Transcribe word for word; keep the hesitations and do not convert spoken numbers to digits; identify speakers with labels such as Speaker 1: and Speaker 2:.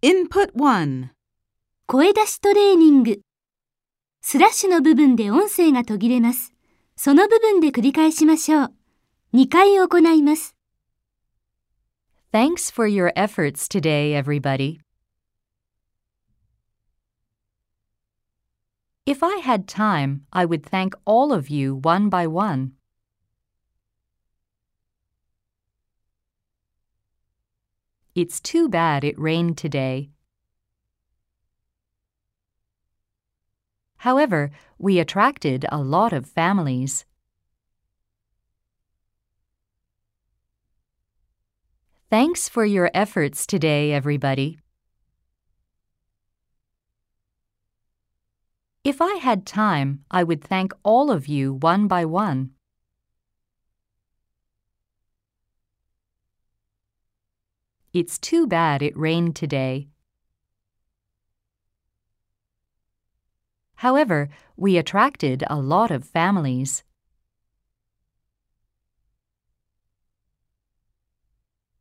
Speaker 1: Input one.
Speaker 2: 声出しトレーニング。スラッシュの部分で音声が途切れます。その部分で繰り返しましょう。にかい行います。
Speaker 3: Thanks for your efforts today, everybody. If I had time, I would thank all of you one by one. It's too bad it rained today. However, we attracted a lot of families. Thanks for your efforts today, everybody. If I had time, I would thank all of you one by one. It's too bad it rained today. However, we attracted a lot of families.